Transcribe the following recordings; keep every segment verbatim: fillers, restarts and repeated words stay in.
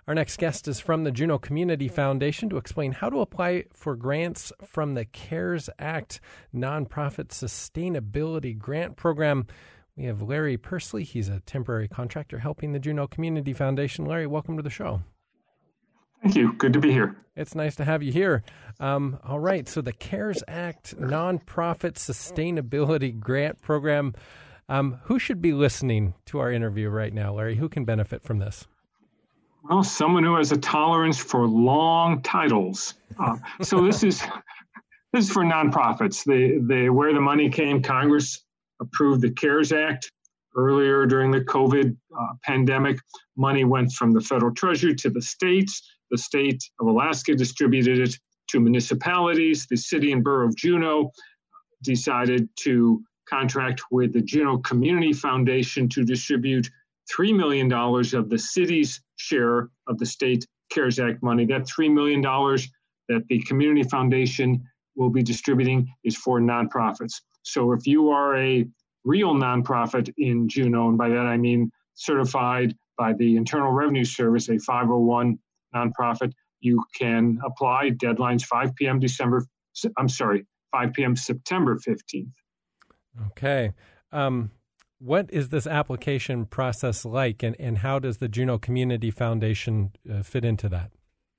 Our next guest is from the Juneau Community Foundation to explain how to apply for grants from the CARES Act Nonprofit Sustainability Grant Program. We have Larry Persley. He's a temporary contractor helping the Juneau Community Foundation. Larry, welcome to the show. Thank you. Good to be here. It's nice to have you here. Um, all right. So the CARES Act Nonprofit Sustainability Grant Program. Um, who should be listening to our interview right now, Larry? Who can benefit from this? Well, someone who has a tolerance for long titles. Uh, so this is this is for nonprofits. They, they, where the money came, Congress approved the CARES Act. Earlier during the COVID uh, pandemic, money went from the federal treasury to the states. The state of Alaska distributed it to municipalities. The city and borough of Juneau decided to contract with the Juneau Community Foundation to distribute three million dollars of the city's share of the state CARES Act money. That three million dollars that the Community Foundation will be distributing is for nonprofits. So if you are a real nonprofit in Juneau, and by that I mean certified by the Internal Revenue Service, a five oh one nonprofit, you can apply. Deadline's five p.m. December, I'm sorry, five p.m. September fifteenth. Okay. Um, what is this application process like, and, and how does the Juneau Community Foundation uh, fit into that?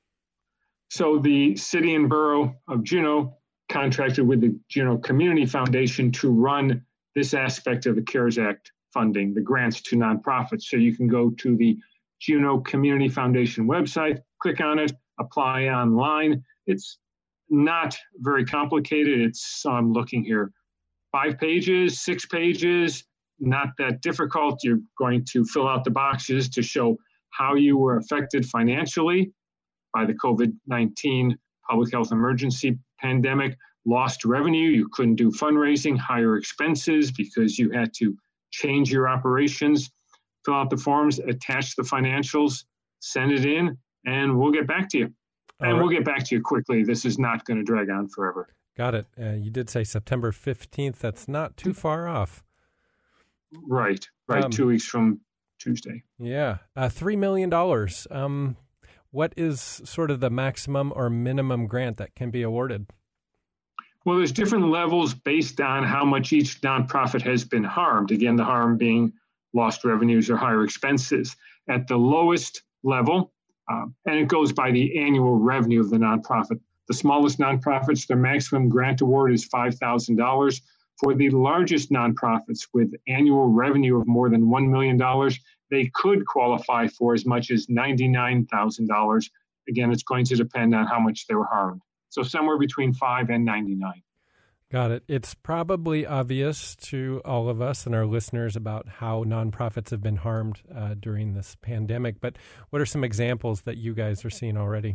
So the city and borough of Juneau contracted with the Juneau Community Foundation to run this aspect of the CARES Act funding, the grants to nonprofits. So you can go to the Juneau Community Foundation website, click on it, apply online. It's not very complicated. It's, I'm looking here, five pages, six pages, not that difficult. You're going to fill out the boxes to show how you were affected financially by the COVID nineteen public health emergency pandemic, lost revenue, you couldn't do fundraising, higher expenses because you had to change your operations. Fill out the forms, attach the financials, send it in, and we'll get back to you. And right. We'll get back to you quickly. This is not going to drag on forever. Got it. Uh, you did say September fifteenth. That's not too far off. Right, right. Um, Two weeks from Tuesday. Yeah. Uh, three million dollars. Um, what is sort of the maximum or minimum grant that can be awarded? Well, there's different levels based on how much each nonprofit has been harmed. Again, the harm being lost revenues or higher expenses. At the lowest level, uh, and it goes by the annual revenue of the nonprofit. The smallest nonprofits, their maximum grant award is five thousand dollars. For the largest nonprofits with annual revenue of more than one million dollars, they could qualify for as much as ninety-nine thousand dollars. Again, it's going to depend on how much they were harmed. So somewhere between five and ninety-nine. Got it. It's probably obvious to all of us and our listeners about how nonprofits have been harmed uh, during this pandemic. But what are some examples that you guys are seeing already?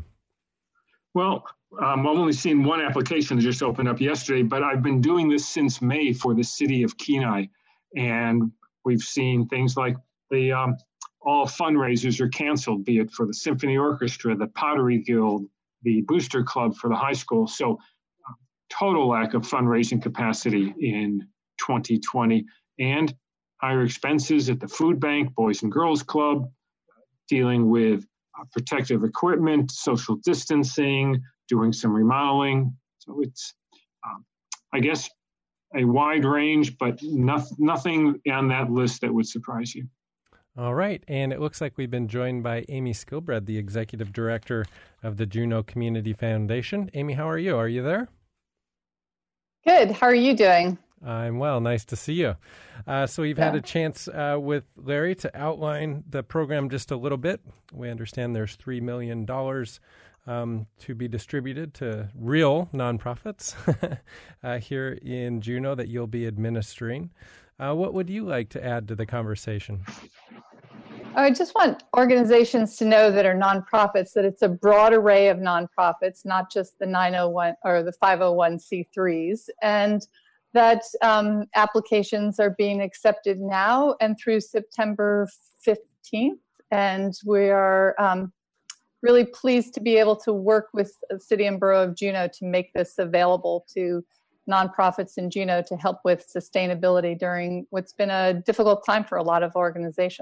Well, um, I've only seen one application that just opened up yesterday, but I've been doing this since May for the city of Kenai. And we've seen things like the um, all fundraisers are canceled, be it for the Symphony Orchestra, the Pottery Guild, the Booster Club for the high school. So uh, total lack of fundraising capacity in twenty twenty, and higher expenses at the food bank, Boys and Girls Club, dealing with uh, protective equipment, social distancing, doing some remodeling. So it's, um, I guess, a wide range, but no, nothing on that list that would surprise you. All right. And it looks like we've been joined by Amy Skilbred, the Executive Director of the Juneau Community Foundation. Amy, how are you? Are you there? Good. How are you doing? I'm well. Nice to see you. Uh, so you've yeah. had a chance uh, with Larry to outline the program just a little bit. We understand there's three million dollars um, to be distributed to real nonprofits uh, here in Juneau that you'll be administering. Uh, what would you like to add to the conversation? I just want organizations to know that are nonprofits, that it's a broad array of nonprofits, not just the nine oh one or the five oh one c threes, and that um, applications are being accepted now and through September fifteenth. And we are um, really pleased to be able to work with the City and Borough of Juneau to make this available to nonprofits in Juneau to help with sustainability during what's been a difficult time for a lot of organizations.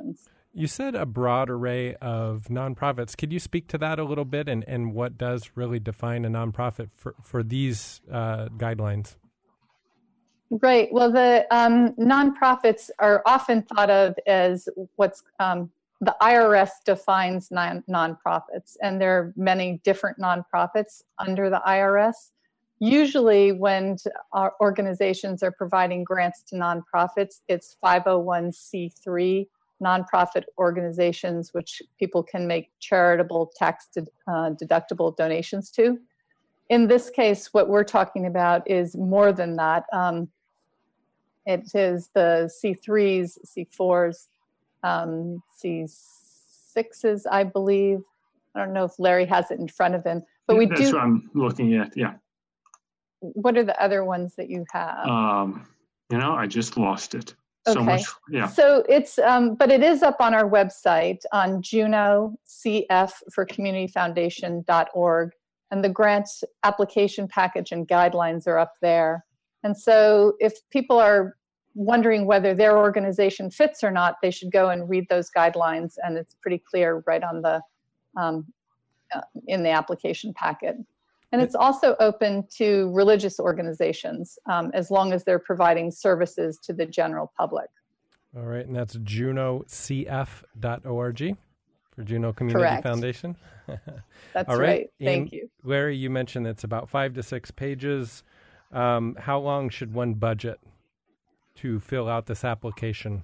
You said a broad array of nonprofits. Could you speak to that a little bit and, and what does really define a nonprofit for, for these uh, guidelines? Right. Well, the um, nonprofits are often thought of as what's um, the I R S defines non- nonprofits, and there are many different nonprofits under the I R S. Usually when our organizations are providing grants to nonprofits, it's five oh one c three nonprofit organizations, which people can make charitable tax uh, deductible donations to. In this case, what we're talking about is more than that. Um, it is the C threes, C fours, um, C sixes, I believe. I don't know if Larry has it in front of him, but we That's do. That's what I'm looking at, yeah. What are the other ones that you have? Um, you know, I just lost it. So Okay. much, yeah. So it's, um, but it is up on our website on Juno C F for community foundation dot org, and the grant application package and guidelines are up there. And so if people are wondering whether their organization fits or not, they should go and read those guidelines, and it's pretty clear right on the, um, uh, in the application packet. And it's also open to religious organizations, um, as long as they're providing services to the general public. All right, and that's juno c f dot org for Juneau Community Correct. Foundation. That's All right. right. Thank and you. Larry, you mentioned it's about five to six pages. Um, how long should one budget to fill out this application?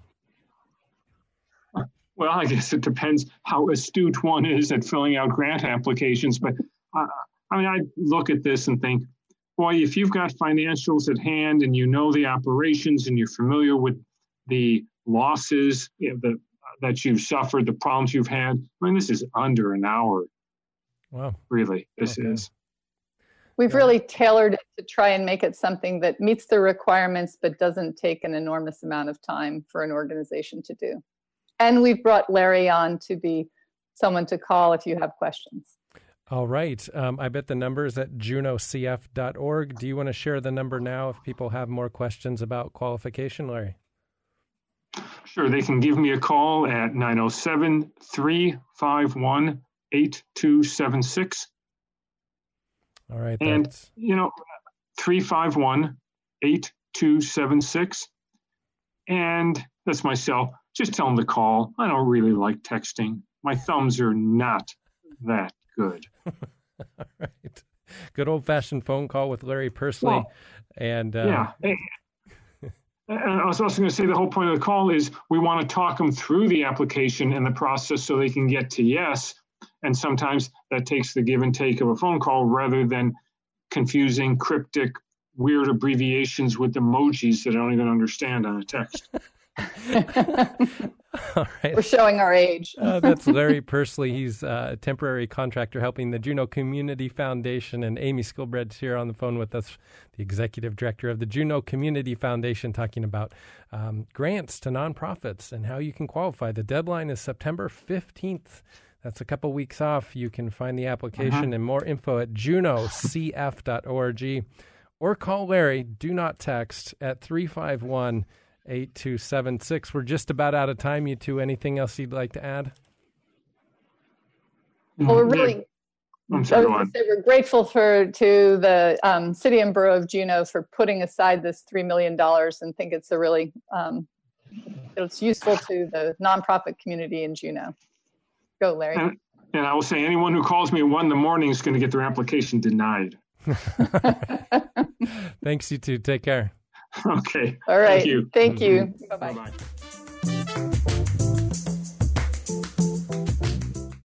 Well, I guess it depends how astute one is at filling out grant applications, but uh, I mean, I look at this and think, boy, if you've got financials at hand and you know the operations and you're familiar with the losses, you know, the, that you've suffered, the problems you've had, I mean, this is under an hour. Wow. Really, this Okay. is. We've Yeah. really tailored it to try and make it something that meets the requirements but doesn't take an enormous amount of time for an organization to do. And we've brought Larry on to be someone to call if you have questions. All right. Um, I bet the number is at juno c f dot org. Do you want to share the number now if people have more questions about qualification, Larry? Sure, they can give me a call at nine oh seven, three five one, eight two seven six. All right. And, That's, you know, three five one, eight two seven six. And that's my cell. Just tell them to call. I don't really like texting. My thumbs are not that good. all right. Good old-fashioned phone call with Larry Persley. Well, and uh, Yeah. And and I was also going to say the whole point of the call is we want to talk them through the application and the process so they can get to yes. And sometimes that takes the give and take of a phone call rather than confusing, cryptic, weird abbreviations with emojis that I don't even understand on a text. all right. We're showing our age. Uh, that's Larry Persley. He's uh, a temporary contractor helping the Juneau Community Foundation. And Amy Skilbred's here on the phone with us, the executive director of the Juneau Community Foundation, talking about um, grants to nonprofits and how you can qualify. The deadline is September fifteenth. That's a couple weeks off. You can find the application Uh-huh. and more info at juno c f dot org or call Larry. Do not text at three five one, eight two seven six. We're just about out of time. You two, anything else you'd like to add? Well, we're really, I'm I sorry, was go gonna on. say we're grateful for to the um, City and Borough of Juneau for putting aside this three million dollars and think it's a really, um, it's useful to the nonprofit community in Juneau. Go, Larry. And, and I will say anyone who calls me at one in the morning is going to get their application denied. Thanks, you two. Take care. Okay. All right. Thank you. Thank you. Bye-bye. Bye-bye.